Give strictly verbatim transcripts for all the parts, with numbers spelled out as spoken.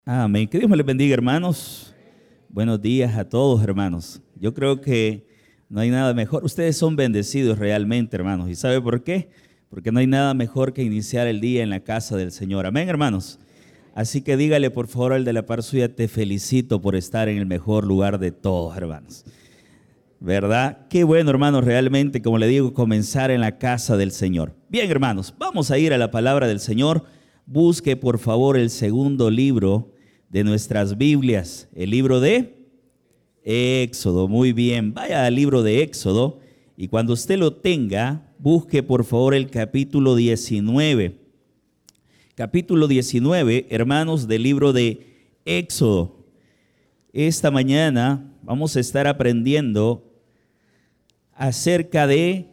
Amén. Que Dios me les bendiga, hermanos. Buenos días a todos, hermanos. Yo creo que no hay nada mejor. Ustedes son bendecidos realmente, hermanos. ¿Y sabe por qué? Porque no hay nada mejor que iniciar el día en la casa del Señor. Amén, hermanos. Así que dígale, por favor, al de la par suya, te felicito por estar en el mejor lugar de todos, hermanos. ¿Verdad? Qué bueno, hermanos, realmente, como le digo, comenzar en la casa del Señor. Bien, hermanos, vamos a ir a la palabra del Señor. Busque, por favor, el segundo libro de nuestras Biblias, el libro de Éxodo. Muy bien, vaya al libro de Éxodo y cuando usted lo tenga, busque, por favor, el capítulo diecinueve. Capítulo diecinueve, hermanos, del libro de Éxodo. Esta mañana vamos a estar aprendiendo acerca de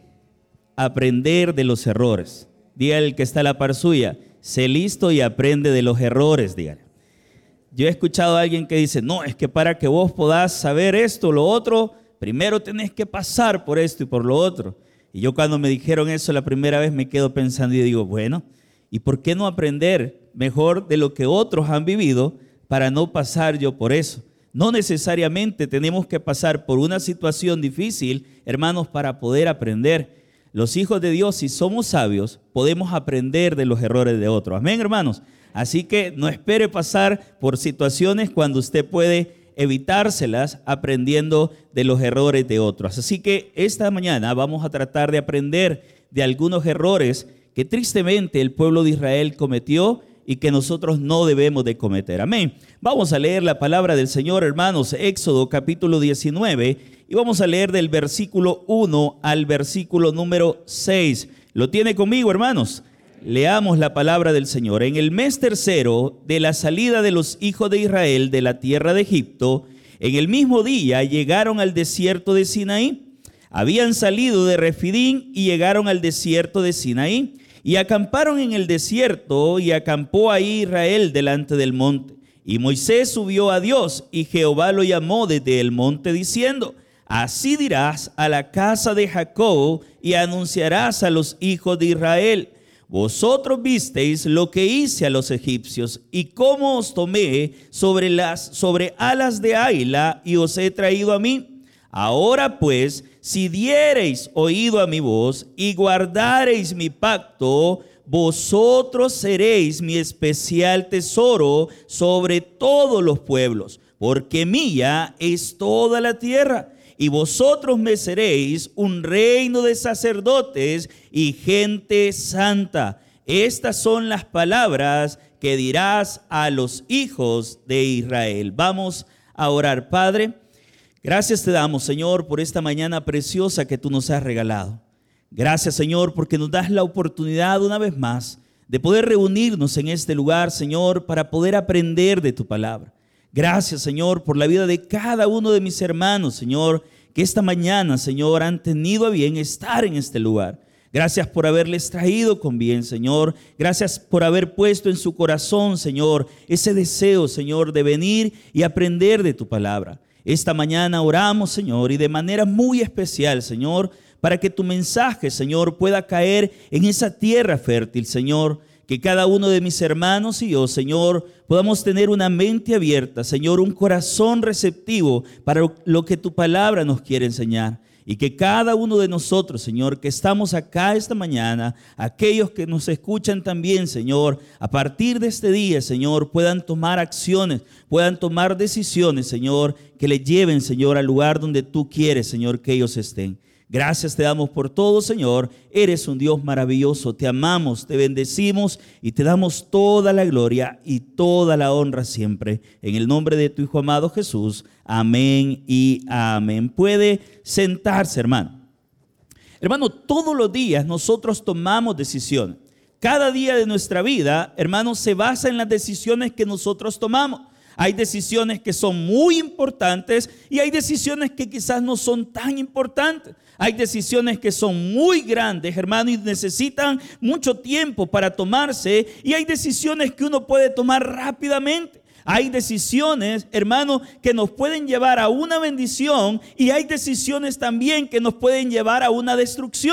aprender de los errores. Dígale al que está a la par suya, sé listo y aprende de los errores, dígale. Yo he escuchado a alguien que dice, no, es que para que vos podás saber esto o lo otro, primero tenés que pasar por esto y por lo otro. Y yo cuando me dijeron eso la primera vez me quedo pensando y digo, bueno, ¿y por qué no aprender mejor de lo que otros han vivido para no pasar yo por eso? No necesariamente tenemos que pasar por una situación difícil, hermanos, para poder aprender. Los hijos de Dios, si somos sabios, podemos aprender de los errores de otros. Amén, hermanos. Así que no espere pasar por situaciones cuando usted puede evitárselas aprendiendo de los errores de otros. Así que esta mañana vamos a tratar de aprender de algunos errores que tristemente el pueblo de Israel cometió y que nosotros no debemos de cometer. Amén. Vamos a leer la palabra del Señor, hermanos, Éxodo capítulo diecinueve, y vamos a leer del versículo uno al versículo número seis. ¿Lo tiene conmigo, hermanos? Leamos la palabra del Señor. En el mes tercero de la salida de los hijos de Israel de la tierra de Egipto, en el mismo día llegaron al desierto de Sinaí. Habían salido de Refidín y llegaron al desierto de Sinaí y acamparon en el desierto, y acampó ahí Israel delante del monte. Y Moisés subió a Dios, y Jehová lo llamó desde el monte diciendo, así dirás a la casa de Jacob y anunciarás a los hijos de Israel, vosotros visteis lo que hice a los egipcios y cómo os tomé sobre las sobre alas de águila y os he traído a mí. Ahora pues, si diereis oído a mi voz y guardareis mi pacto, vosotros seréis mi especial tesoro sobre todos los pueblos, porque mía es toda la tierra. Y vosotros me seréis un reino de sacerdotes y gente santa. Estas son las palabras que dirás a los hijos de Israel. Vamos a orar. Padre, gracias te damos, Señor, por esta mañana preciosa que tú nos has regalado. Gracias, Señor, porque nos das la oportunidad una vez más de poder reunirnos en este lugar, Señor, para poder aprender de tu palabra. Gracias, Señor, por la vida de cada uno de mis hermanos, Señor, que esta mañana, Señor, han tenido a bien estar en este lugar. Gracias por haberles traído con bien, Señor. Gracias por haber puesto en su corazón, Señor, ese deseo, Señor, de venir y aprender de tu palabra. Esta mañana oramos, Señor, y de manera muy especial, Señor, para que tu mensaje, Señor, pueda caer en esa tierra fértil, Señor. Que cada uno de mis hermanos y yo, Señor, podamos tener una mente abierta, Señor, un corazón receptivo para lo que tu palabra nos quiere enseñar. Y que cada uno de nosotros, Señor, que estamos acá esta mañana, aquellos que nos escuchan también, Señor, a partir de este día, Señor, puedan tomar acciones, puedan tomar decisiones, Señor, que les lleven, Señor, al lugar donde tú quieres, Señor, que ellos estén. Gracias te damos por todo, Señor. Eres un Dios maravilloso. Te amamos, te bendecimos y te damos toda la gloria y toda la honra siempre. En el nombre de tu Hijo amado Jesús. Amén y amén. Puede sentarse, hermano. Hermano, todos los días nosotros tomamos decisiones. Cada día de nuestra vida, hermano, se basa en las decisiones que nosotros tomamos. Hay decisiones que son muy importantes y hay decisiones que quizás no son tan importantes. Hay decisiones que son muy grandes, hermano, y necesitan mucho tiempo para tomarse. Y hay decisiones que uno puede tomar rápidamente. Hay decisiones, hermano, que nos pueden llevar a una bendición y hay decisiones también que nos pueden llevar a una destrucción.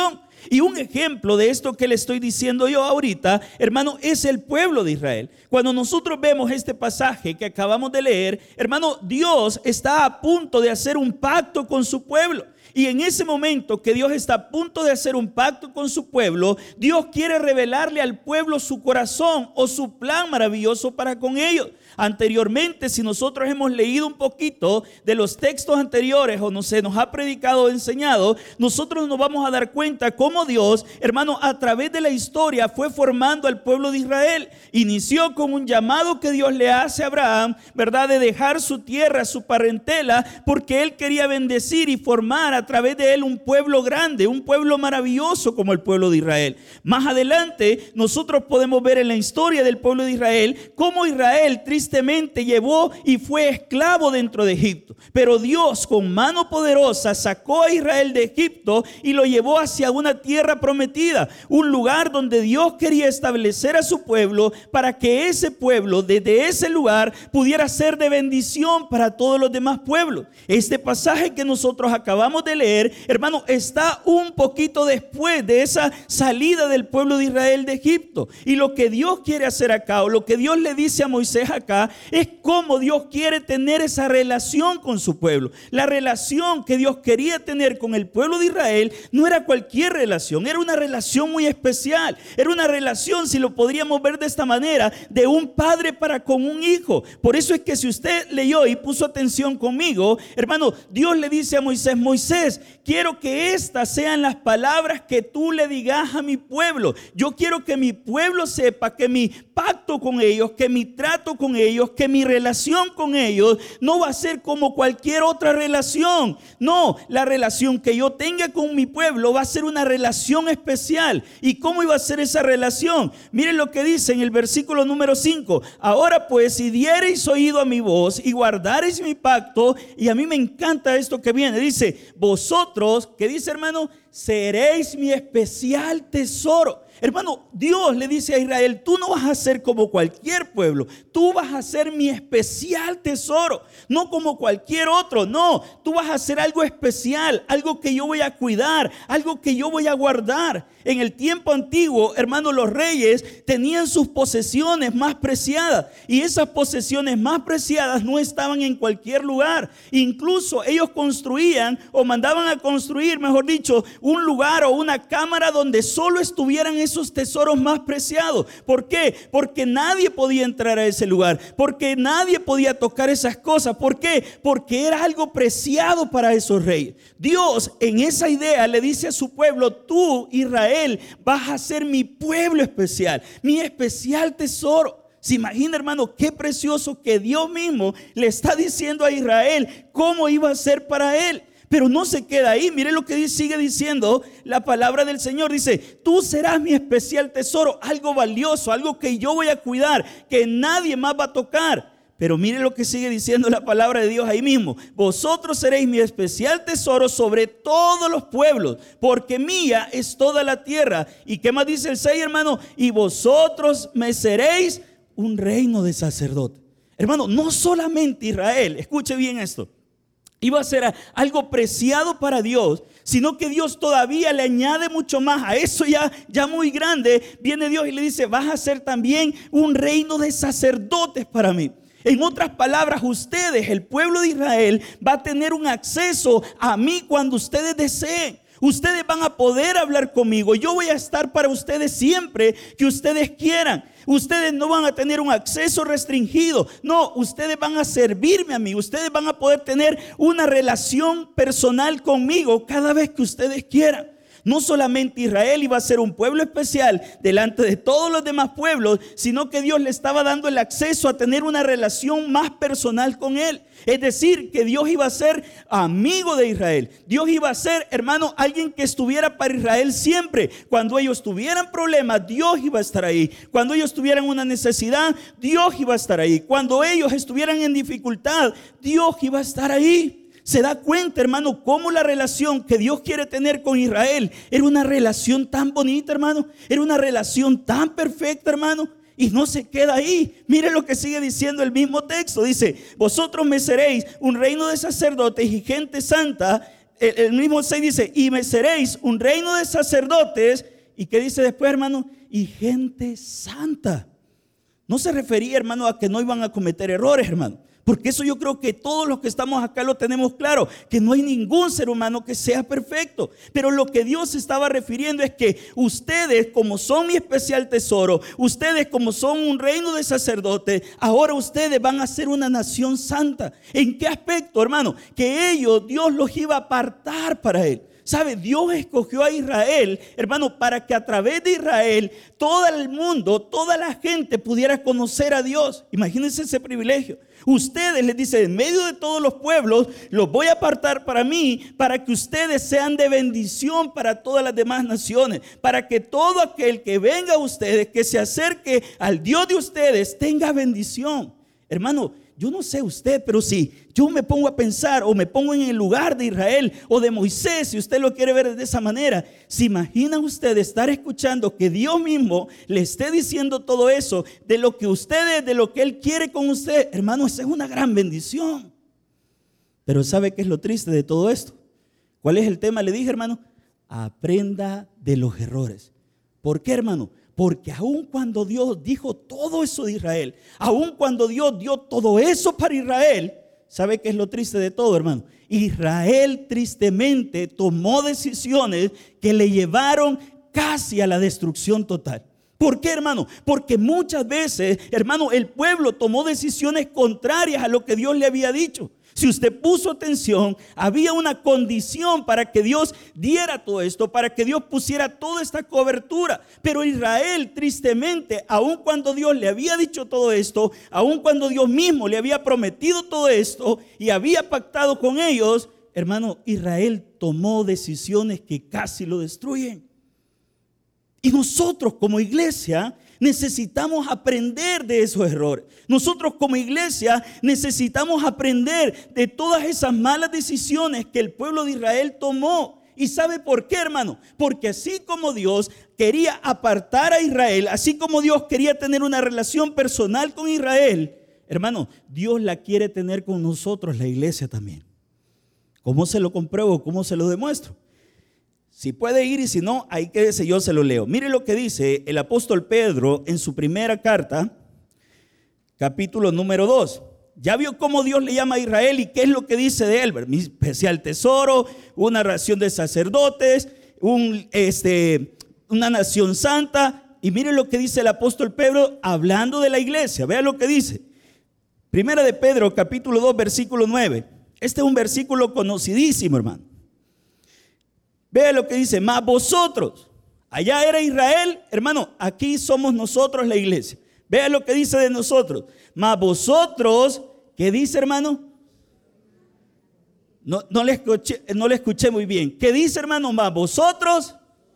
Y un ejemplo de esto que le estoy diciendo yo ahorita, hermano, es el pueblo de Israel. Cuando nosotros vemos este pasaje que acabamos de leer, hermano, Dios está a punto de hacer un pacto con su pueblo. Y en ese momento que Dios está a punto de hacer un pacto con su pueblo, Dios quiere revelarle al pueblo su corazón o su plan maravilloso para con ellos. Anteriormente, si nosotros hemos leído un poquito de los textos anteriores o no se nos ha predicado o enseñado, nosotros nos vamos a dar cuenta cómo Dios, hermano, a través de la historia fue formando al pueblo de Israel. Inició con un llamado que Dios le hace a Abraham, ¿verdad? De dejar su tierra, su parentela, porque él quería bendecir y formar a través de él un pueblo grande, un pueblo maravilloso como el pueblo de Israel. Más adelante, nosotros podemos ver en la historia del pueblo de Israel cómo Israel tristemente Tristemente llevó y fue esclavo dentro de Egipto, pero Dios con mano poderosa sacó a Israel de Egipto y lo llevó hacia una tierra prometida, un lugar donde Dios quería establecer a su pueblo para que ese pueblo desde ese lugar pudiera ser de bendición para todos los demás pueblos. Este pasaje que nosotros acabamos de leer, hermano, está un poquito después de esa salida del pueblo de Israel de Egipto, y lo que Dios quiere hacer acá, o lo que Dios le dice a Moisés acá, es como Dios quiere tener esa relación con su pueblo. La relación que Dios quería tener con el pueblo de Israel no era cualquier relación, era una relación muy especial. Era una relación, si lo podríamos ver de esta manera, de un padre para con un hijo. Por eso es que si usted leyó y puso atención conmigo, hermano, Dios le dice a Moisés: Moisés, quiero que estas sean las palabras que tú le digas a mi pueblo. Yo quiero que mi pueblo sepa que mi pacto con ellos, que mi trato con ellos, que mi relación con ellos no va a ser como cualquier otra relación. No, la relación que yo tenga con mi pueblo va a ser una relación especial. ¿Y cómo iba a ser esa relación? Miren lo que dice en el versículo número cinco. Ahora pues, si diereis oído a mi voz y guardareis mi pacto, y a mí me encanta esto que viene, dice: vosotros, ¿qué dice, hermano? Seréis mi especial tesoro. Hermano, Dios le dice a Israel: tú no vas a ser como cualquier pueblo, tú vas a ser mi especial tesoro, no como cualquier otro. No, tú vas a hacer algo especial, algo que yo voy a cuidar, algo que yo voy a guardar. En el tiempo antiguo, hermano, los reyes tenían sus posesiones más preciadas, y esas posesiones más preciadas no estaban en cualquier lugar. Incluso ellos construían o mandaban a construir, mejor dicho, un lugar o una cámara donde solo estuvieran esos tesoros más preciados. ¿Por qué? Porque nadie podía entrar a ese lugar, porque nadie podía tocar esas cosas. ¿Por qué? Porque era algo preciado para esos reyes. Dios en esa idea le dice a su pueblo: tú, Israel, vas a ser mi pueblo especial, mi especial tesoro. ¿Se imagina, hermano, qué precioso que Dios mismo le está diciendo a Israel cómo iba a ser para él? Pero no se queda ahí. Mire lo que sigue diciendo la palabra del Señor. Dice: tú serás mi especial tesoro, algo valioso, algo que yo voy a cuidar, que nadie más va a tocar. Pero mire lo que sigue diciendo la palabra de Dios ahí mismo: vosotros seréis mi especial tesoro sobre todos los pueblos, porque mía es toda la tierra. ¿Y qué más dice el seis, hermano? Y vosotros me seréis un reino de sacerdotes. Hermano, no solamente Israel, escuche bien esto, iba a ser algo preciado para Dios, sino que Dios todavía le añade mucho más. A eso ya, ya muy grande, viene Dios y le dice: vas a ser también un reino de sacerdotes para mí. En otras palabras, ustedes, el pueblo de Israel, va a tener un acceso a mí cuando ustedes deseen. Ustedes van a poder hablar conmigo. Yo voy a estar para ustedes siempre que ustedes quieran. Ustedes no van a tener un acceso restringido. No, ustedes van a servirme a mí. Ustedes van a poder tener una relación personal conmigo cada vez que ustedes quieran. No solamente Israel iba a ser un pueblo especial delante de todos los demás pueblos, sino que Dios le estaba dando el acceso a tener una relación más personal con él. Es decir, que Dios iba a ser amigo de Israel. Dios iba a ser, hermano, alguien que estuviera para Israel siempre. Cuando ellos tuvieran problemas, Dios iba a estar ahí. Cuando ellos tuvieran una necesidad, Dios iba a estar ahí. Cuando ellos estuvieran en dificultad, Dios iba a estar ahí. Se da cuenta, hermano, cómo la relación que Dios quiere tener con Israel era una relación tan bonita, hermano. Era una relación tan perfecta, hermano. Y no se queda ahí. Mire lo que sigue diciendo el mismo texto. Dice: vosotros me seréis un reino de sacerdotes y gente santa. el, el mismo seis dice, y me seréis un reino de sacerdotes. ¿Y qué dice después, hermano? Y gente santa. No se refería, hermano, a que no iban a cometer errores, hermano. Porque eso yo creo que todos los que estamos acá lo tenemos claro, que no hay ningún ser humano que sea perfecto. Pero lo que Dios se estaba refiriendo es que ustedes, como son mi especial tesoro, ustedes como son un reino de sacerdotes, ahora ustedes van a ser una nación santa. ¿En qué aspecto, hermano? Que ellos, Dios los iba a apartar para Él. ¿Sabe? Dios escogió a Israel, hermano, para que a través de Israel todo el mundo, toda la gente pudiera conocer a Dios. Imagínense ese privilegio. Ustedes, les dice, en medio de todos los pueblos, los voy a apartar para mí, para que ustedes sean de bendición para todas las demás naciones, para que todo aquel que venga a ustedes, que se acerque al Dios de ustedes, tenga bendición. Hermano, yo no sé usted, pero si yo me pongo a pensar o me pongo en el lugar de Israel o de Moisés, si usted lo quiere ver de esa manera, ¿se imagina usted estar escuchando que Dios mismo le esté diciendo todo eso de lo que ustedes, de lo que Él quiere con usted? Hermano, esa es una gran bendición. Pero ¿sabe qué es lo triste de todo esto? ¿Cuál es el tema? Le dije, hermano, aprenda de los errores. ¿Por qué, hermano? Porque aun cuando Dios dijo todo eso de Israel, aun cuando Dios dio todo eso para Israel, ¿sabe qué es lo triste de todo, hermano? Israel tristemente tomó decisiones que le llevaron casi a la destrucción total. ¿Por qué, hermano? Porque muchas veces, hermano, el pueblo tomó decisiones contrarias a lo que Dios le había dicho. Si usted puso atención, había una condición para que Dios diera todo esto, para que Dios pusiera toda esta cobertura. Pero Israel, tristemente, aun cuando Dios le había dicho todo esto, aun cuando Dios mismo le había prometido todo esto y había pactado con ellos, hermano, Israel tomó decisiones que casi lo destruyen. Y nosotros como iglesia necesitamos aprender de esos errores. Nosotros como iglesia necesitamos aprender de todas esas malas decisiones que el pueblo de Israel tomó. ¿Y sabe por qué, hermano? Porque así como Dios quería apartar a Israel, así como Dios quería tener una relación personal con Israel, hermano, Dios la quiere tener con nosotros, la iglesia también. ¿Cómo se lo compruebo? ¿Cómo se lo demuestro? Si puede ir y si no, ahí quédese, yo se lo leo. Mire lo que dice el apóstol Pedro en su primera carta, capítulo número dos. Ya vio cómo Dios le llama a Israel y qué es lo que dice de él. Mi especial tesoro, una nación de sacerdotes, un, este, una nación santa. Y mire lo que dice el apóstol Pedro hablando de la iglesia. Vea lo que dice. Primera de Pedro, capítulo dos, versículo nueve. Este es un versículo conocidísimo, hermano. Vea lo que dice, mas vosotros, allá era Israel, hermano, aquí somos nosotros la iglesia. Vea lo que dice de nosotros, mas vosotros, ¿qué dice, hermano? No, no, le escuché, no le escuché muy bien. ¿Qué dice, hermano? Mas vosotros,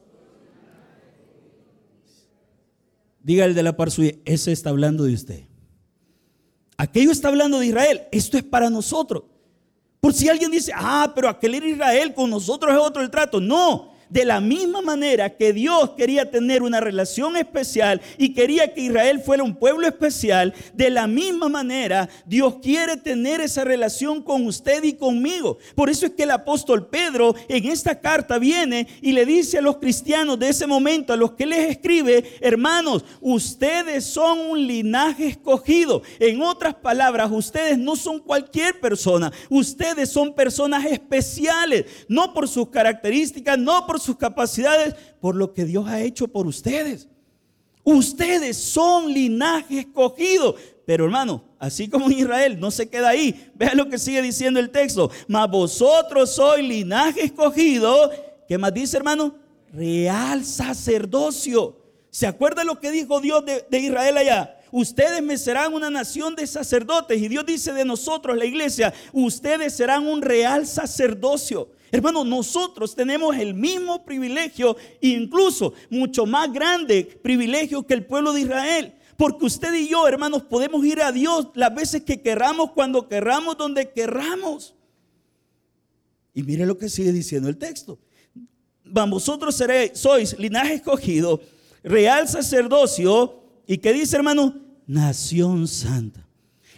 diga el de la par suya, ese está hablando de usted. Aquello está hablando de Israel, esto es para nosotros. Por si alguien dice, ah, pero aquel era Israel, con nosotros es otro el trato. No, de la misma manera que Dios quería tener una relación especial y quería que Israel fuera un pueblo especial, de la misma manera Dios quiere tener esa relación con usted y conmigo. Por eso es que el apóstol Pedro en esta carta viene y le dice a los cristianos de ese momento, a los que les escribe, hermanos, ustedes son un linaje escogido. En otras palabras, ustedes no son cualquier persona, ustedes son personas especiales, no por sus características, no por sus capacidades, por lo que Dios ha hecho por ustedes. Ustedes son linaje escogido. Pero hermano, así como en Israel, no se queda ahí. Vean lo que sigue diciendo el texto. Mas vosotros sois linaje escogido. ¿Qué más dice, hermano? Real sacerdocio. ¿Se acuerda lo que dijo Dios de, de Israel allá? Ustedes me serán una nación de sacerdotes. Y Dios dice de nosotros, la iglesia, ustedes serán un real sacerdocio. Hermano, nosotros tenemos el mismo privilegio, incluso mucho más grande privilegio que el pueblo de Israel. Porque usted y yo, hermanos, podemos ir a Dios las veces que querramos, cuando querramos, donde querramos. Y mire lo que sigue diciendo el texto. Vosotros seréis, sois linaje escogido, real sacerdocio. ¿Y qué dice, hermano? Nación santa.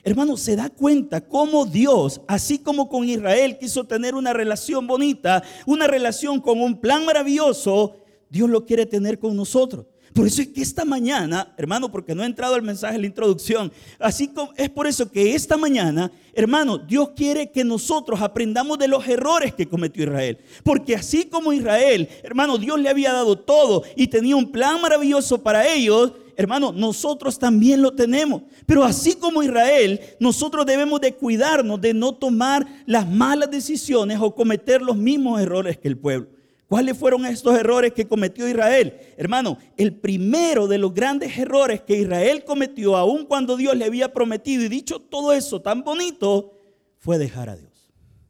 Hermano, se da cuenta cómo Dios, así como con Israel quiso tener una relación bonita, una relación con un plan maravilloso, Dios lo quiere tener con nosotros. Por eso es que esta mañana, hermano, porque no he entrado al mensaje en la introducción, así como es por eso que esta mañana, hermano, Dios quiere que nosotros aprendamos de los errores que cometió Israel. Porque así como Israel, hermano, Dios le había dado todo y tenía un plan maravilloso para ellos. Hermano, nosotros también lo tenemos. Pero así como Israel, nosotros debemos de cuidarnos de no tomar las malas decisiones o cometer los mismos errores que el pueblo. ¿Cuáles fueron estos errores que cometió Israel? Hermano, el primero de los grandes errores que Israel cometió, aun cuando Dios le había prometido y dicho todo eso tan bonito, fue dejar a Dios.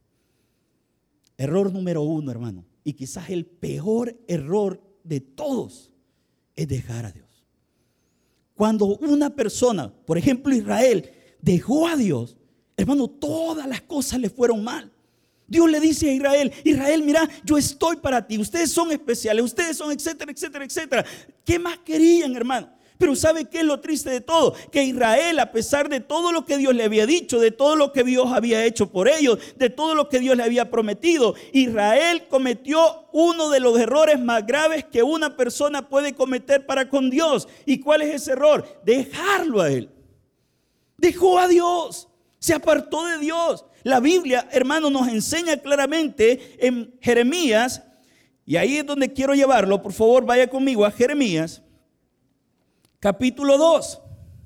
Error número uno, hermano, y quizás el peor error de todos, es dejar a Dios. Cuando una persona, por ejemplo Israel, dejó a Dios, hermano, todas las cosas le fueron mal. Dios le dice a Israel, Israel, mira, yo estoy para ti, ustedes son especiales, ustedes son etcétera, etcétera, etcétera. ¿Qué más querían, hermano? Pero ¿sabe qué es lo triste de todo? Que Israel, a pesar de todo lo que Dios le había dicho, de todo lo que Dios había hecho por ellos, de todo lo que Dios le había prometido, Israel cometió uno de los errores más graves que una persona puede cometer para con Dios. ¿Y cuál es ese error? Dejarlo a Él. Dejó a Dios, se apartó de Dios. La Biblia, hermano, nos enseña claramente en Jeremías, y ahí es donde quiero llevarlo. Por favor, vaya conmigo a Jeremías, capítulo dos.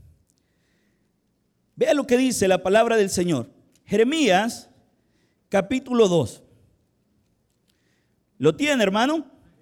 Vea lo que dice la palabra del Señor. Jeremías, capítulo dos. ¿Lo tiene, hermano?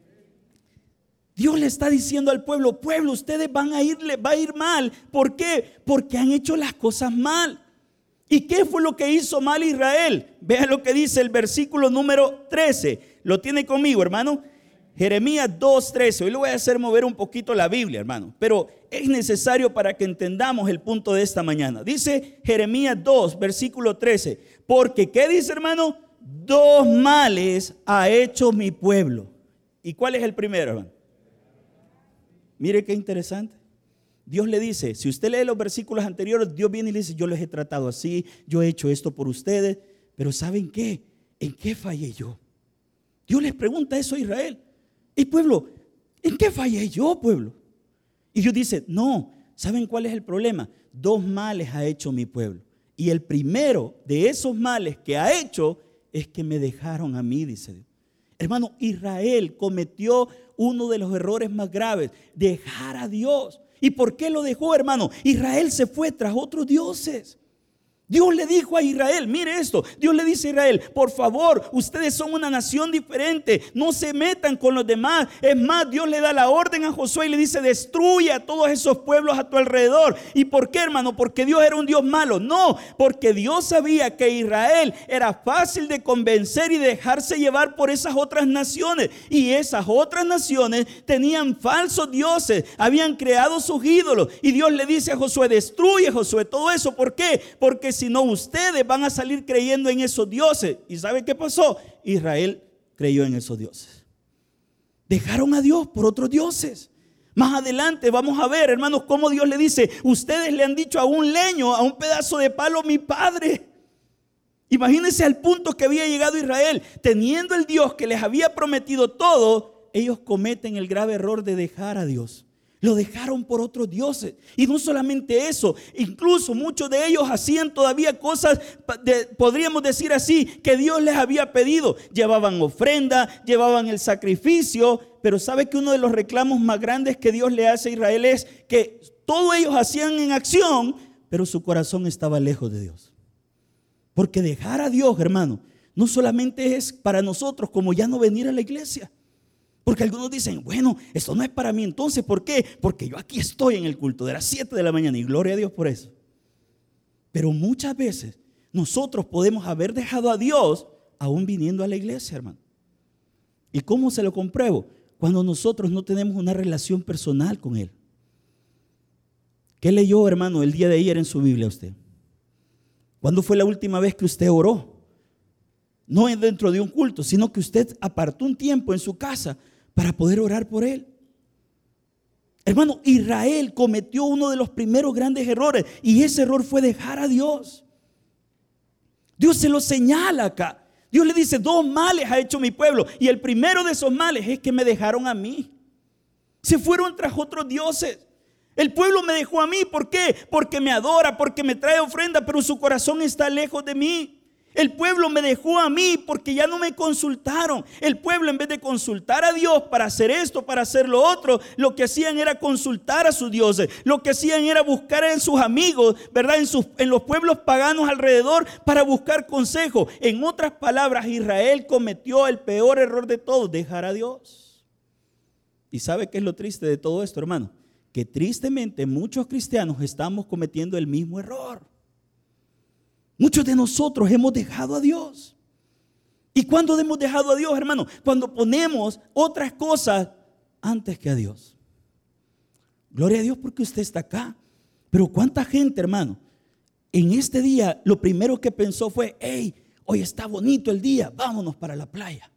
Dios le está diciendo al pueblo, pueblo, ustedes van a irle, va a ir mal. ¿Por qué? Porque han hecho las cosas mal. ¿Y qué fue lo que hizo mal Israel? Vean lo que dice el versículo número trece. ¿Lo tiene conmigo, hermano? Jeremías dos, trece. Hoy le voy a hacer mover un poquito la Biblia, hermano, pero es necesario para que entendamos el punto de esta mañana. Dice Jeremías dos, versículo trece. Porque, ¿qué dice, hermano? Dos males ha hecho mi pueblo. ¿Y cuál es el primero, hermano? Mire qué interesante. Dios le dice, si usted lee los versículos anteriores, Dios viene y le dice, yo les he tratado así, yo he hecho esto por ustedes, pero ¿saben qué? ¿En qué fallé yo? Dios les pregunta eso a Israel. Y pueblo, ¿en qué fallé yo, pueblo? Y Dios dice, no, ¿saben cuál es el problema? Dos males ha hecho mi pueblo. Y el primero de esos males que ha hecho es que me dejaron a mí, dice Dios. Hermano, Israel cometió uno de los errores más graves, dejar a Dios. ¿Y por qué lo dejó, hermano? Israel se fue tras otros dioses. Dios le dijo a Israel, mire esto, Dios le dice a Israel, por favor, ustedes son una nación diferente, no se metan con los demás. Es más, Dios le da la orden a Josué y le dice, destruye a todos esos pueblos a tu alrededor. ¿Y por qué, hermano? ¿Porque Dios era un Dios malo? No, porque Dios sabía que Israel era fácil de convencer y dejarse llevar por esas otras naciones. Y esas otras naciones tenían falsos dioses, habían creado sus ídolos. Y Dios le dice a Josué, destruye, Josué, todo eso. ¿Por qué? Porque si no, ustedes van a salir creyendo en esos dioses. ¿Y sabe qué pasó? Israel creyó en esos dioses. Dejaron a Dios por otros dioses. Más adelante vamos a ver, hermanos, cómo Dios le dice, ustedes le han dicho a un leño, a un pedazo de palo, mi padre. Imagínense al punto que había llegado Israel. Teniendo el Dios que les había prometido todo, ellos cometen el grave error de dejar a Dios. Lo dejaron por otros dioses. Y no solamente eso, incluso muchos de ellos hacían todavía cosas, de, podríamos decir así, que Dios les había pedido. Llevaban ofrenda, llevaban el sacrificio. Pero ¿sabe que uno de los reclamos más grandes que Dios le hace a Israel es que todos ellos hacían en acción, pero su corazón estaba lejos de Dios? Porque dejar a Dios, hermano, no solamente es para nosotros como ya no venir a la iglesia. Porque algunos dicen, bueno, esto no es para mí. Entonces, ¿por qué? Porque yo aquí estoy en el culto de las siete de la mañana y gloria a Dios por eso. Pero muchas veces nosotros podemos haber dejado a Dios aún viniendo a la iglesia, hermano. ¿Y cómo se lo compruebo? Cuando nosotros no tenemos una relación personal con Él. ¿Qué leyó, hermano, el día de ayer en su Biblia usted? ¿Cuándo fue la última vez que usted oró? No es dentro de un culto, sino que usted apartó un tiempo en su casa para poder orar por Él. Hermano, Israel cometió uno de los primeros grandes errores, y ese error fue dejar a Dios. Dios se lo señala acá. Dios le dice: dos males ha hecho mi pueblo, y el primero de esos males es que me dejaron a mí. Se fueron tras otros dioses. El pueblo me dejó a mí. ¿Por qué? Porque me adora, porque me trae ofrenda, pero su corazón está lejos de mí. El pueblo me dejó a mí porque ya no me consultaron. El pueblo, en vez de consultar a Dios para hacer esto, para hacer lo otro, lo que hacían era consultar a sus dioses. Lo que hacían era buscar en sus amigos, ¿verdad? En, sus, en los pueblos paganos alrededor para buscar consejo. En otras palabras, Israel cometió el peor error de todos: dejar a Dios. ¿Y sabe qué es lo triste de todo esto, hermano? Que tristemente muchos cristianos estamos cometiendo el mismo error. Muchos de nosotros hemos dejado a Dios. ¿Y cuándo hemos dejado a Dios, hermano? Cuando ponemos otras cosas antes que a Dios. Gloria a Dios porque usted está acá. Pero cuánta gente, hermano, en este día lo primero que pensó fue: hey, hoy está bonito el día, vámonos para la playa.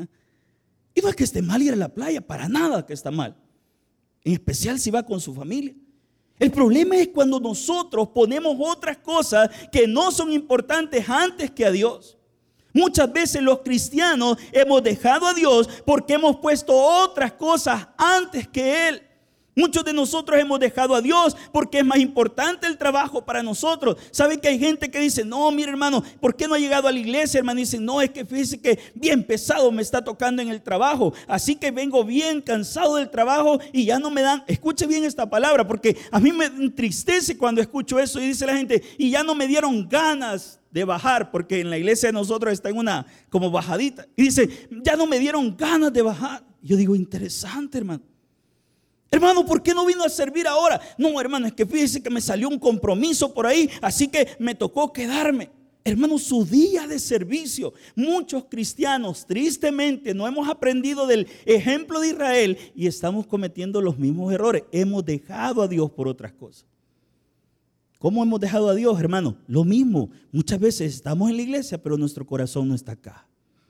Y no es que esté mal ir a la playa, para nada que está mal. En especial si va con su familia. El problema es cuando nosotros ponemos otras cosas que no son importantes antes que a Dios. Muchas veces los cristianos hemos dejado a Dios porque hemos puesto otras cosas antes que Él. Muchos de nosotros hemos dejado a Dios porque es más importante el trabajo para nosotros. ¿Sabe que hay gente que dice: no, mire, hermano, ¿por qué no ha llegado a la iglesia, hermano? Y dicen: no, es que fíjese que bien pesado me está tocando en el trabajo, así que vengo bien cansado del trabajo y ya no me dan. Escuche bien esta palabra, porque a mí me entristece cuando escucho eso. Y dice la gente: y ya no me dieron ganas de bajar, porque en la iglesia de nosotros está en una como bajadita. Y dice: ya no me dieron ganas de bajar. Yo digo: interesante, hermano. Hermano, ¿por qué no vino a servir ahora? No, hermano, es que fíjese que me salió un compromiso por ahí, así que me tocó quedarme. Hermano, su día de servicio. Muchos cristianos, tristemente, no hemos aprendido del ejemplo de Israel y estamos cometiendo los mismos errores. Hemos dejado a Dios por otras cosas. ¿Cómo hemos dejado a Dios, hermano? Lo mismo. Muchas veces estamos en la iglesia, pero nuestro corazón no está acá.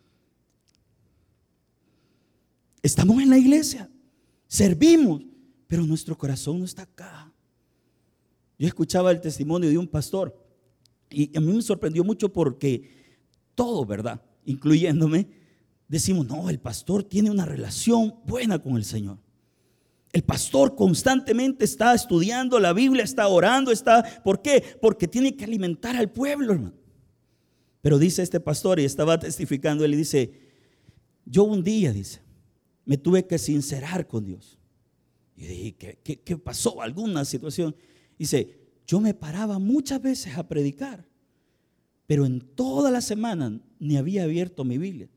Estamos en la iglesia, servimos, pero nuestro corazón no está acá. Yo escuchaba el testimonio de un pastor y a mí me sorprendió mucho porque todo, ¿verdad? Incluyéndome, decimos: no, el pastor tiene una relación buena con el Señor. El pastor constantemente está estudiando la Biblia, está orando, está... ¿Por qué? Porque tiene que alimentar al pueblo, hermano. Pero dice este pastor, y estaba testificando, él dice: yo un día, dice, me tuve que sincerar con Dios. Y dije: ¿qué, qué, qué pasó? ¿Alguna situación? Dice: yo me paraba muchas veces a predicar, pero en toda la semana ni había abierto mi Biblia.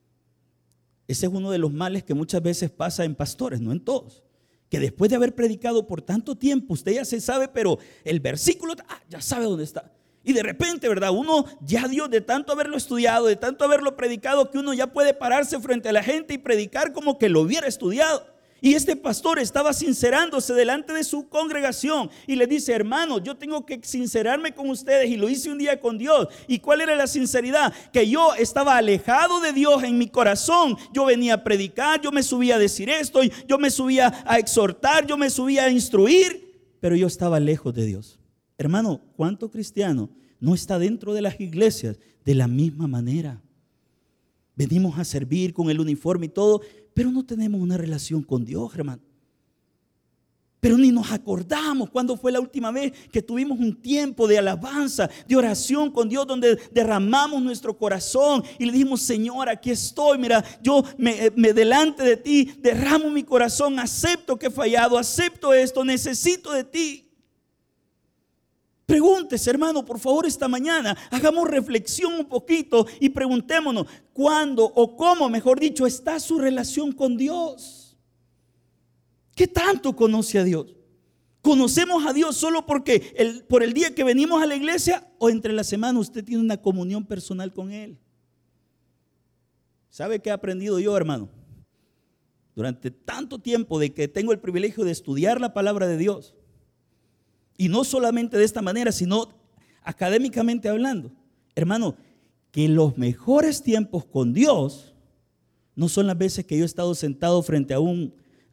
Ese es uno de los males que muchas veces pasa en pastores, no en todos. Que después de haber predicado por tanto tiempo, usted ya se sabe, pero el versículo, ah, ya sabe dónde está. Y de repente, ¿verdad? Uno ya Dios, de tanto haberlo estudiado, de tanto haberlo predicado, que uno ya puede pararse frente a la gente y predicar como que lo hubiera estudiado. Y este pastor estaba sincerándose delante de su congregación y le dice: hermano, yo tengo que sincerarme con ustedes, y lo hice un día con Dios. ¿Y cuál era la sinceridad? Que yo estaba alejado de Dios en mi corazón. Yo venía a predicar, yo me subía a decir esto, yo me subía a exhortar, yo me subía a instruir, pero yo estaba lejos de Dios. Hermano, ¿cuánto cristiano no está dentro de las iglesias de la misma manera? Venimos a servir con el uniforme y todo, pero no tenemos una relación con Dios, hermano. Pero ni nos acordamos cuándo fue la última vez que tuvimos un tiempo de alabanza, de oración con Dios, donde derramamos nuestro corazón y le dijimos: Señor, aquí estoy, mira, yo me, me delante de ti derramo mi corazón, acepto que he fallado, acepto esto, necesito de ti. Pregúntese, hermano, por favor, esta mañana hagamos reflexión un poquito y preguntémonos: ¿cuándo o cómo, mejor dicho, está su relación con Dios? ¿Qué tanto conoce a Dios? ¿Conocemos a Dios solo porque el, por el día que venimos a la iglesia, o entre la semana usted tiene una comunión personal con Él? ¿Sabe qué he aprendido yo, hermano? Durante tanto tiempo de que tengo el privilegio de estudiar la palabra de Dios. Y no solamente de esta manera, sino académicamente hablando. Hermano, que los mejores tiempos con Dios no son las veces que yo he estado sentado frente a un,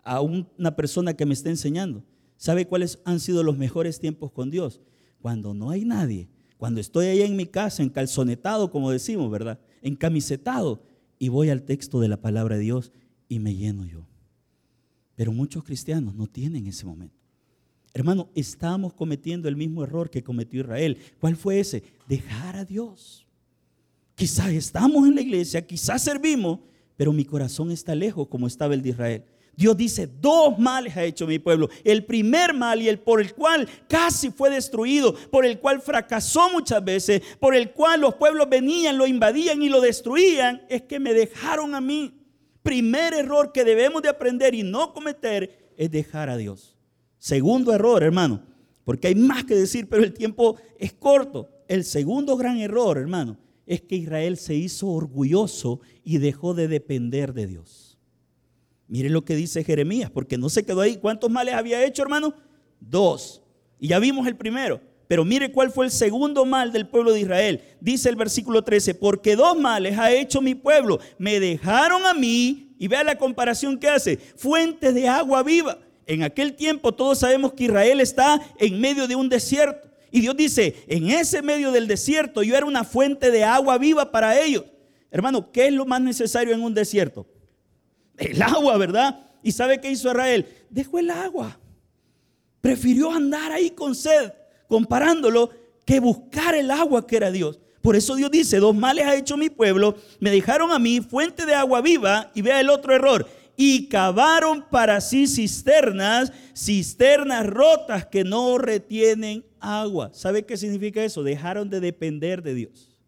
a una persona que me está enseñando. ¿Sabe cuáles han sido los mejores tiempos con Dios? Cuando no hay nadie, cuando estoy allá en mi casa, encalzonetado, como decimos, ¿verdad? Encamisetado, y voy al texto de la palabra de Dios y me lleno yo. Pero muchos cristianos no tienen ese momento. Hermano, estamos cometiendo el mismo error que cometió Israel. ¿Cuál fue ese? Dejar a Dios. Quizás estamos en la iglesia, quizás servimos, pero mi corazón está lejos como estaba el de Israel. Dios dice, dos males ha hecho mi pueblo. El primer mal y el por el cual casi fue destruido, por el cual fracasó muchas veces, por el cual los pueblos venían, lo invadían y lo destruían, es que me dejaron a mí. Primer error que debemos de aprender y no cometer es dejar a Dios. Segundo error, hermano, porque hay más que decir, pero el tiempo es corto. El segundo gran error, hermano, es que Israel se hizo orgulloso y dejó de depender de Dios. Mire lo que dice Jeremías, porque no se quedó ahí. ¿Cuántos males había hecho, hermano? Dos. Y ya vimos el primero. Pero mire cuál fue el segundo mal del pueblo de Israel. Dice el versículo trece, porque dos males ha hecho mi pueblo. Me dejaron a mí, y vea la comparación que hace, fuente de agua viva. En aquel tiempo todos sabemos que Israel está en medio de un desierto. Y Dios dice, en ese medio del desierto yo era una fuente de agua viva para ellos. Hermano, ¿qué es lo más necesario en un desierto? El agua, ¿verdad? ¿Y sabe qué hizo Israel? Dejó el agua. Prefirió andar ahí con sed, comparándolo, que buscar el agua que era Dios. Por eso Dios dice, dos males ha hecho mi pueblo, me dejaron a mí fuente de agua viva. Y vea el otro error. Y cavaron para sí cisternas, cisternas rotas que no retienen agua. ¿Sabe qué significa eso? Dejaron de depender de Dios.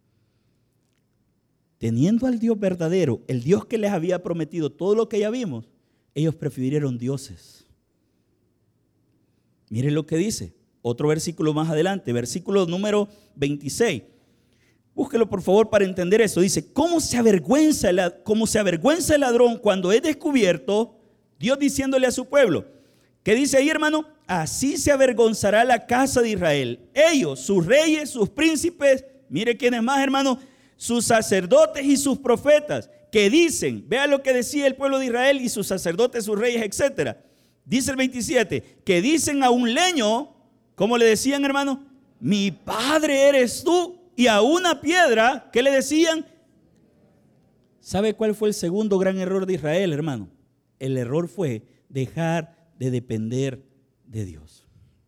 Teniendo al Dios verdadero, el Dios que les había prometido todo lo que ya vimos, ellos prefirieron dioses. Miren lo que dice, otro versículo más adelante, versículo número veintiséis. Búsquelo por favor para entender eso. Dice, ¿cómo se avergüenza el, cómo se avergüenza el ladrón cuando es descubierto? Dios diciéndole a su pueblo. ¿Qué dice ahí, hermano? Así se avergonzará la casa de Israel. Ellos, sus reyes, sus príncipes, mire quiénes más, hermano, sus sacerdotes y sus profetas, que dicen, vea lo que decía el pueblo de Israel y sus sacerdotes, sus reyes, etcétera. Dice el veintisiete, que dicen a un leño, ¿cómo le decían, hermano? Mi padre eres tú. Y a una piedra, ¿qué le decían? ¿Sabe cuál fue el segundo gran error de Israel, hermano? El error fue dejar de depender de Dios.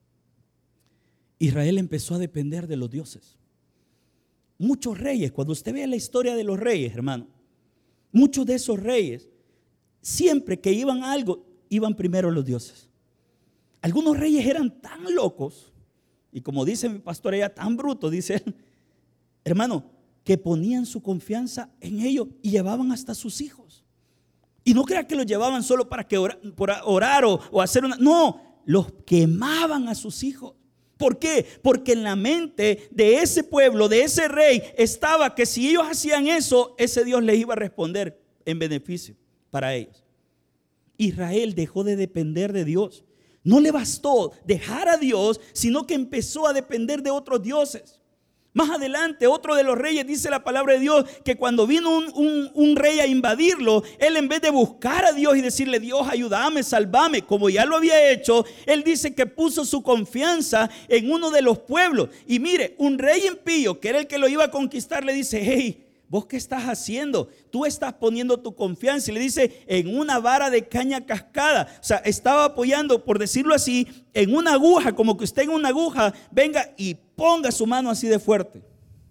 Israel empezó a depender de los dioses. Muchos reyes, cuando usted ve la historia de los reyes, hermano, muchos de esos reyes, siempre que iban a algo, iban primero los dioses. Algunos reyes eran tan locos, y como dice mi pastor allá, tan brutos, dice él, hermano, que ponían su confianza en ellos y llevaban hasta sus hijos. Y no crea que los llevaban solo para que orar, por orar o, o hacer una... No, los quemaban a sus hijos. ¿Por qué? Porque en la mente de ese pueblo, de ese rey, estaba que si ellos hacían eso, ese Dios les iba a responder en beneficio para ellos. Israel dejó de depender de Dios. No le bastó dejar a Dios, sino que empezó a depender de otros dioses. Más adelante, otro de los reyes, dice la palabra de Dios, que cuando vino un, un, un rey a invadirlo, él en vez de buscar a Dios y decirle, Dios, ayúdame, sálvame, como ya lo había hecho, él dice que puso su confianza en uno de los pueblos. Y mire, un rey impío, que era el que lo iba a conquistar, le dice, hey, ¿vos qué estás haciendo? Tú estás poniendo tu confianza, y le dice, en una vara de caña cascada. O sea, estaba apoyando, por decirlo así, en una aguja, como que usted en una aguja venga y ponga su mano así de fuerte.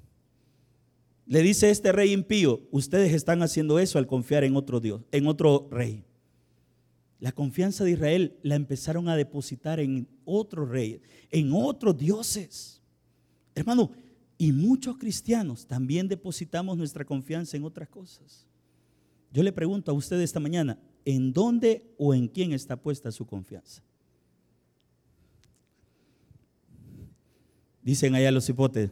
Le dice este rey impío, ustedes están haciendo eso al confiar en otro Dios, en otro rey. La confianza de Israel la empezaron a depositar en otros reyes, en otros dioses. Hermano, y muchos cristianos también depositamos nuestra confianza en otras cosas. Yo le pregunto a usted esta mañana, ¿en dónde o en quién está puesta su confianza? Dicen allá los hipotes,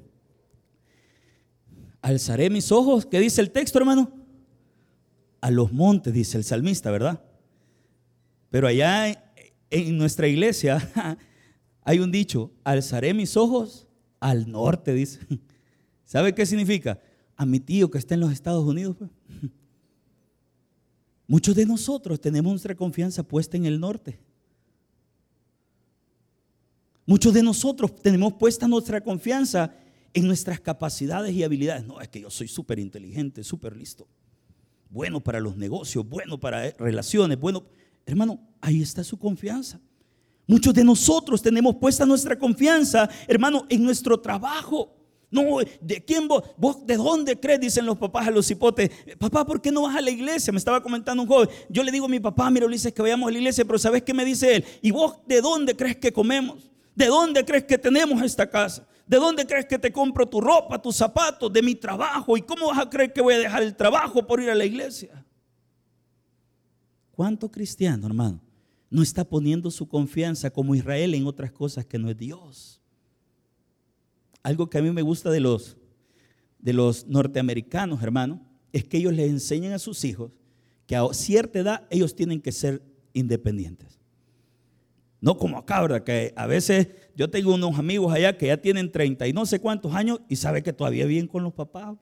alzaré mis ojos, ¿qué dice el texto, hermano? A los montes, dice el salmista, ¿verdad? Pero allá en nuestra iglesia hay un dicho, alzaré mis ojos al norte, dice. ¿Sabe qué significa? A mi tío que está en los Estados Unidos, pues. Muchos de nosotros tenemos nuestra confianza puesta en el norte. Muchos de nosotros tenemos puesta nuestra confianza en nuestras capacidades y habilidades. No, es que yo soy súper inteligente, súper listo. Bueno para los negocios, bueno para relaciones, bueno. Hermano, ahí está su confianza. Muchos de nosotros tenemos puesta nuestra confianza, hermano, en nuestro trabajo. No, ¿de quién vos? ¿Vos de dónde crees? Dicen los papás a los hipotes. Papá, ¿por qué no vas a la iglesia? Me estaba comentando un joven. Yo le digo a mi papá, mira Ulises, que vayamos a la iglesia, pero ¿sabes qué me dice él? ¿Y vos de dónde crees que comemos? ¿De dónde crees que tenemos esta casa? ¿De dónde crees que te compro tu ropa, tus zapatos? De mi trabajo. ¿Y cómo vas a creer que voy a dejar el trabajo por ir a la iglesia? ¿Cuánto cristiano, hermano, no está poniendo su confianza como Israel en otras cosas que no es Dios? Algo que a mí me gusta de los, de los norteamericanos, hermano, es que ellos les enseñan a sus hijos que a cierta edad ellos tienen que ser independientes. No como acá, ¿verdad? Que a veces yo tengo unos amigos allá que ya tienen treinta y no sé cuántos años y sabe que todavía viven con los papás.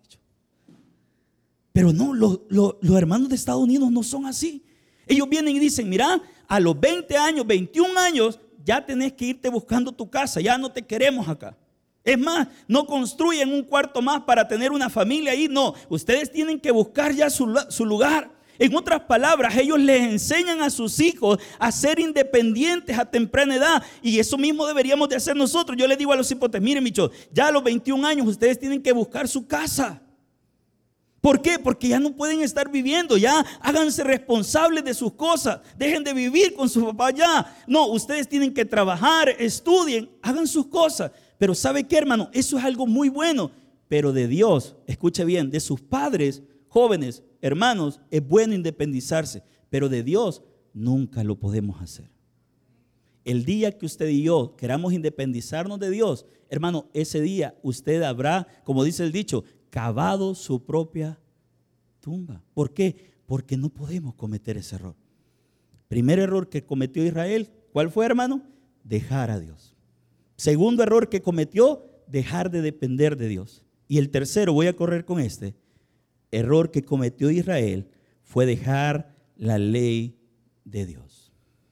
Pero no, los, los, los hermanos de Estados Unidos no son así. Ellos vienen y dicen, mira, a los veinte años, veintiún años, ya tenés que irte buscando tu casa, ya no te queremos acá. Es más, no construyen un cuarto más para tener una familia ahí, no, ustedes tienen que buscar ya su, su lugar. En otras palabras, ellos les enseñan a sus hijos a ser independientes a temprana edad, y eso mismo deberíamos de hacer nosotros. Yo les digo a los hipotes, miren micho, ya a los veintiún años ustedes tienen que buscar su casa. ¿Por qué? Porque ya no pueden estar viviendo, ya háganse responsables de sus cosas, dejen de vivir con sus papás ya. No, ustedes tienen que trabajar, estudien, hagan sus cosas. Pero ¿sabe qué, hermano? Eso es algo muy bueno, pero de Dios, escuche bien, de sus padres, jóvenes, hermanos, es bueno independizarse, pero de Dios nunca lo podemos hacer. El día que usted y yo queramos independizarnos de Dios, hermano, ese día usted habrá, como dice el dicho, cavado su propia tumba. ¿Por qué? Porque no podemos cometer ese error. Primer error que cometió Israel, ¿cuál fue, hermano? Dejar a Dios. Segundo error que cometió, dejar de depender de Dios. Y el tercero, voy a correr con este, error que cometió Israel fue dejar la ley de Dios.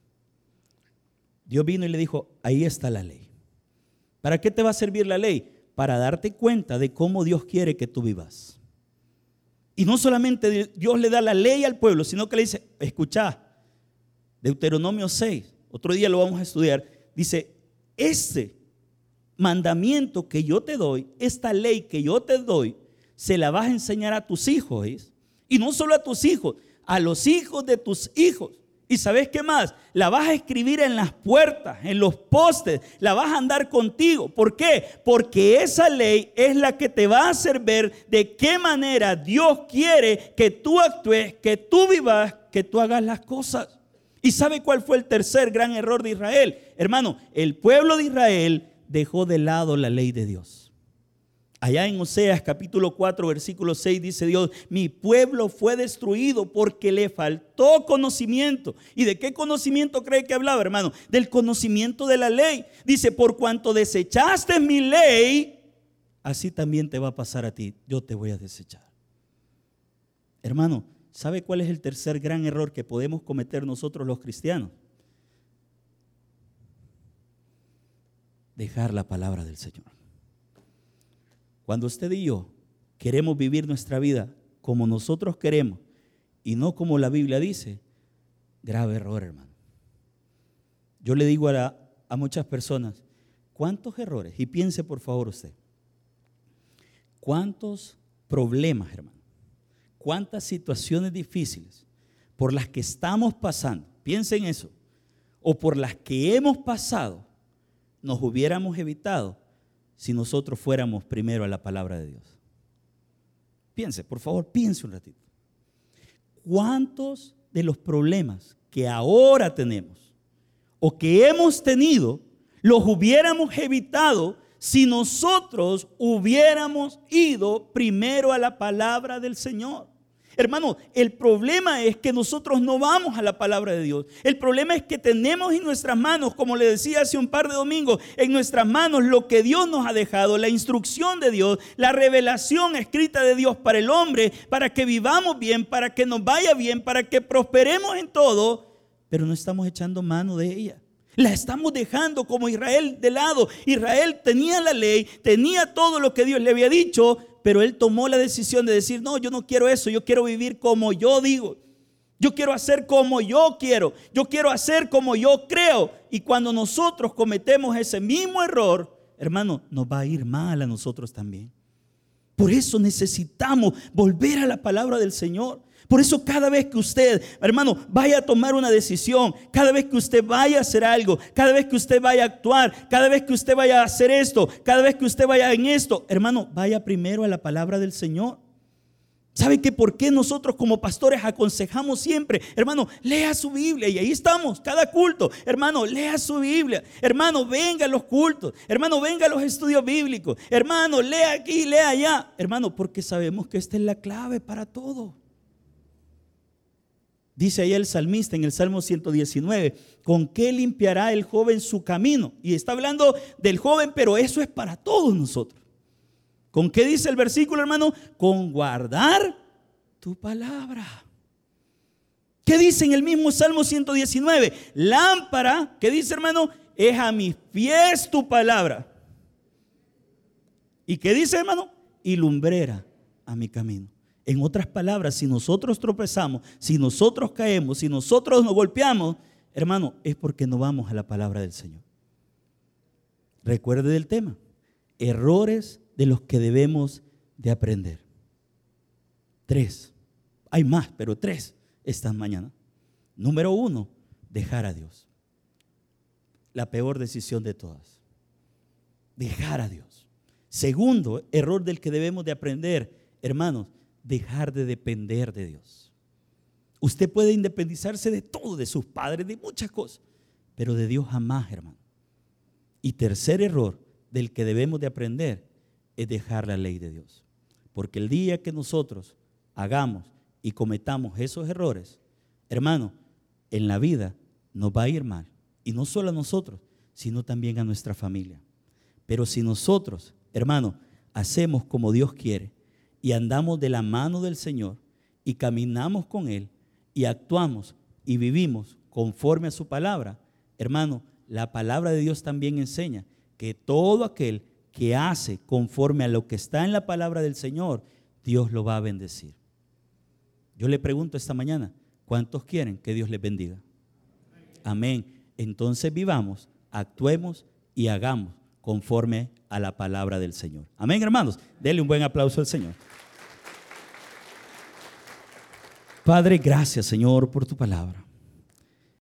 Dios vino y le dijo, ahí está la ley. ¿Para qué te va a servir la ley? Para darte cuenta de cómo Dios quiere que tú vivas. Y no solamente Dios le da la ley al pueblo, sino que le dice, escuchá, Deuteronomio seis, otro día lo vamos a estudiar, dice, este mandamiento que yo te doy, esta ley que yo te doy, se la vas a enseñar a tus hijos, ¿es? Y no solo a tus hijos, a los hijos de tus hijos. ¿Y sabes qué más? La vas a escribir en las puertas, en los postes, la vas a andar contigo. ¿Por qué? Porque esa ley es la que te va a hacer ver de qué manera Dios quiere que tú actúes, que tú vivas, que tú hagas las cosas. ¿Y sabe cuál fue el tercer gran error de Israel? Hermano, el pueblo de Israel dejó de lado la ley de Dios. Allá en Oseas capítulo cuatro versículo seis dice Dios, mi pueblo fue destruido porque le faltó conocimiento. ¿Y de qué conocimiento cree que hablaba, hermano? Del conocimiento de la ley. Dice, por cuanto desechaste mi ley, así también te va a pasar a ti. Yo te voy a desechar. Hermano, ¿sabe cuál es el tercer gran error que podemos cometer nosotros los cristianos? Dejar la palabra del Señor. Cuando usted y yo queremos vivir nuestra vida como nosotros queremos y no como la Biblia dice, grave error, hermano. Yo le digo a, la, a muchas personas, ¿cuántos errores? Y piense por favor usted, ¿cuántos problemas, hermano? ¿Cuántas situaciones difíciles por las que estamos pasando? Piense en eso. O por las que hemos pasado, nos hubiéramos evitado si nosotros fuéramos primero a la palabra de Dios. Piense, por favor, piense un ratito. ¿Cuántos de los problemas que ahora tenemos o que hemos tenido los hubiéramos evitado si nosotros hubiéramos ido primero a la palabra del Señor? Hermano, el problema es que nosotros no vamos a la palabra de Dios. El problema es que tenemos en nuestras manos, como le decía hace un par de domingos, en nuestras manos lo que Dios nos ha dejado, la instrucción de Dios, la revelación escrita de Dios para el hombre, para que vivamos bien, para que nos vaya bien, para que prosperemos en todo, pero no estamos echando mano de ella. La estamos dejando como Israel de lado. Israel tenía la ley, tenía todo lo que Dios le había dicho, pero él tomó la decisión de decir, no, yo no quiero eso, yo quiero vivir como yo digo. Yo quiero hacer como yo quiero, yo quiero hacer como yo creo. Y cuando nosotros cometemos ese mismo error, hermano, nos va a ir mal a nosotros también. Por eso necesitamos volver a la palabra del Señor. Por eso cada vez que usted, hermano, vaya a tomar una decisión, cada vez que usted vaya a hacer algo, cada vez que usted vaya a actuar, cada vez que usted vaya a hacer esto, cada vez que usted vaya en esto, hermano, vaya primero a la palabra del Señor. ¿Sabe que por qué nosotros como pastores aconsejamos siempre? Hermano, lea su Biblia, y ahí estamos, cada culto. Hermano, lea su Biblia. Hermano, venga a los cultos. Hermano, venga a los estudios bíblicos. Hermano, lea aquí, lea allá. Hermano, porque sabemos que esta es la clave para todo. Dice ahí el salmista en el Salmo ciento diecinueve, ¿con qué limpiará el joven su camino? Y está hablando del joven, pero eso es para todos nosotros. ¿Con qué dice el versículo, hermano? Con guardar tu palabra. ¿Qué dice en el mismo Salmo ciento diecinueve? Lámpara, ¿qué dice, hermano? Es a mis pies tu palabra. ¿Y qué dice, hermano? Y lumbrera a mi camino. En otras palabras, si nosotros tropezamos, si nosotros caemos, si nosotros nos golpeamos, hermano, es porque no vamos a la palabra del Señor. Recuerde del tema, errores de los que debemos de aprender. Tres, hay más, pero tres esta mañana. Número uno, dejar a Dios. La peor decisión de todas. Dejar a Dios. Segundo, error del que debemos de aprender, hermanos, dejar de depender de Dios. Usted puede independizarse de todo, de sus padres, de muchas cosas, pero de Dios jamás, hermano. Y tercer error del que debemos de aprender es dejar la ley de Dios. Porque el día que nosotros hagamos y cometamos esos errores, hermano, en la vida nos va a ir mal. Y no solo a nosotros, sino también a nuestra familia. Pero si nosotros, hermano, hacemos como Dios quiere, y andamos de la mano del Señor y caminamos con Él y actuamos y vivimos conforme a su palabra, hermano, la palabra de Dios también enseña que todo aquel que hace conforme a lo que está en la palabra del Señor, Dios lo va a bendecir. Yo le pregunto esta mañana, ¿cuántos quieren que Dios les bendiga? Amén. Entonces vivamos, actuemos y hagamos conforme a la palabra del Señor. Amén, hermanos. Denle un buen aplauso al Señor. Padre, gracias, Señor, por tu palabra.